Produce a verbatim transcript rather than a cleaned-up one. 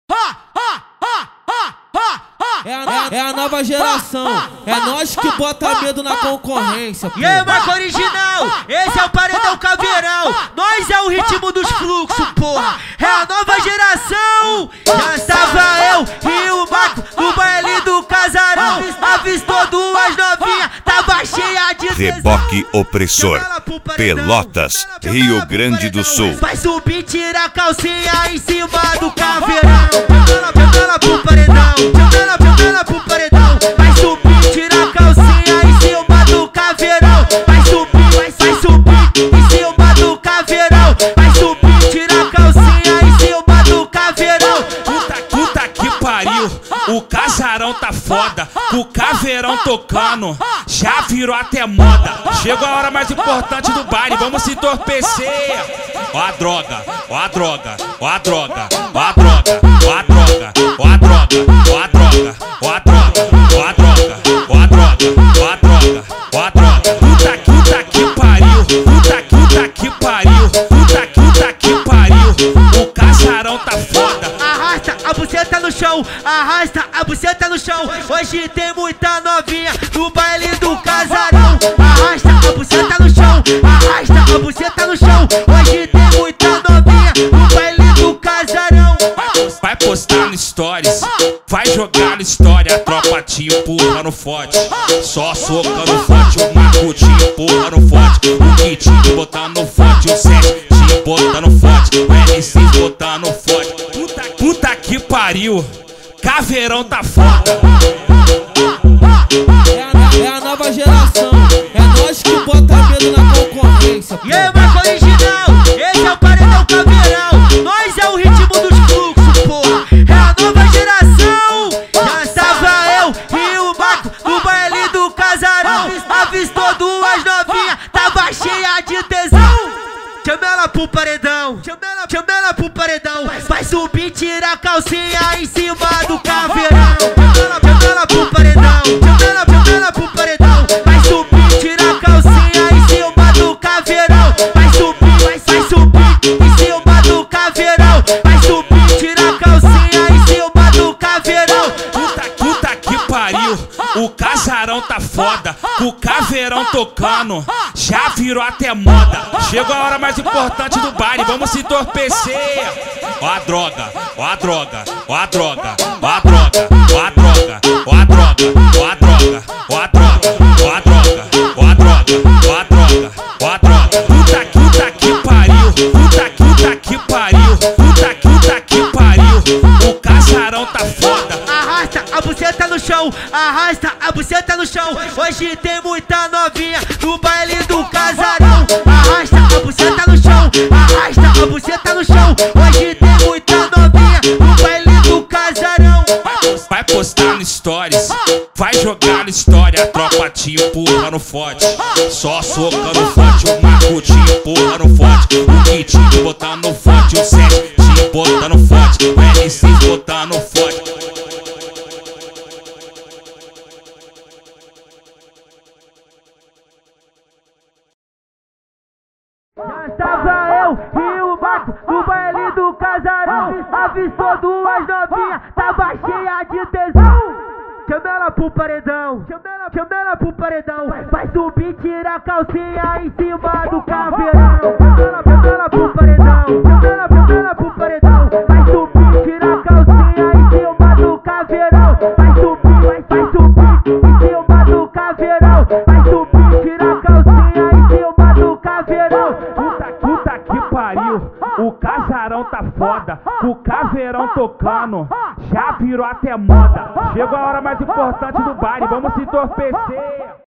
É a, é a nova geração, é nós que bota medo na concorrência. E aí, marca original, esse é o paredão caveirão. Nós é o ritmo dos fluxos, porra. É a nova geração. Já estava eu e o Marco no baile do casarão. Avistou duas novinhas, tava cheia de Reboque opressor, Pelotas, Rio Grande do Sul. Vai subir, tira a calcinha em cima do caveirão. Chama ela pro paredão, chama ela pro paredão. Vai subir, tira a calcinha em cima do caveirão. Vai subir, vai, vai subir em cima do caveirão. Vai subir, tira a calcinha em cima do caveirão. Puta, puta que pariu, o casarão tá foda, o caveirão tocando, já virou até moda. Chegou a hora mais importante do baile, vamos se entorpecer. Ó a droga, ó a droga, ó a droga, ó a droga, ó a droga, ó a droga, ó a droga, ó a droga, ó a droga, ó a droga, ó a droga, ó a droga. Puta, puta que pariu, puta, puta que pariu, puta, puta que pariu, o casarão tá foda. Arrasta a buceta no chão, arrasta a buceta no chão. Hoje tem muita novinha no baile do casarão. Arrasta a buceta no chão, arrasta a buceta no chão. Hoje tem muita novinha no baile do casarão. Vai postar no stories, vai jogar na história. A tropa te empurrando forte, só socando forte. O Marco te empurrando forte, o Kit te botando forte, o Sete te botando forte, o L seis botando forte. Puta, puta que pariu, caveirão tá foda. É a, é a nova geração, é nós que bota medo na concorrência. E aí, marca original, esse é o paredão caveirão. Nós é o ritmo dos fluxos, porra. É a nova geração. Já estava eu e o Marco no baile do casarão. Avistou duas novinhas, tava cheia de tesão. Chama ela pro paredão, chama ela, chama ela pro paredão. Vai subir, tira a calcinha em cima do caveirão. Chama ela pro paredão, chama ela, chama ela pro paredão. Vai subir, tira a calcinha em cima do caveirão. Vai subir, vai, vai subir em cima do caveirão. Vai subir, tira a calcinha em cima do caveirão. Puta, puta que pariu, o casarão tá foda, o caveirão tocando, já virou até moda. Chegou a hora mais importante do baile, vamos se entorpecer. Ó a droga, ó a droga, ó a droga, ó a droga, ó a droga, ó a droga, ó a droga, ó a droga, ó a droga, ó a droga, ó a droga, ó a droga. Puta, puta que pariu, puta, puta que pariu, puta, puta que pariu, o casarão tá foda. Arrasta a buceta no chão, arrasta a buceta no chão. Hoje tem muita novinha no baile do casarão. Arrasta a buceta no chão, arrasta a buceta no chão. Hoje tem muita novinha no baile do casarão. Vai postar no stories, vai jogar na história. A tropa te empurrando forte, só socando forte. O Marco te empurrando forte, o Kit te botando forte, o Sete te botando forte, o L seis botando forte. Já estava eu e o Marco no baile do casarão. Avistou duas novinhas, tava cheia de tesão. Chama ela pro paredão, chama ela, chama ela pro paredão. Vai subir, tira a calcinha em cima do caveirão. Chama ela pro paredão, chama ela, chama ela pro paredão. Vai subir, tira a calcinha em cima do caveirão. Vai subir, vai, vai subir em cima do caveirão. Vai subir, tira a calcinha em cima do caveirão. Puta, puta que pariu, o casarão tá foda, o caveirão tocando, já virou até moda. Chegou a hora mais importante do baile, vamos se entorpecer.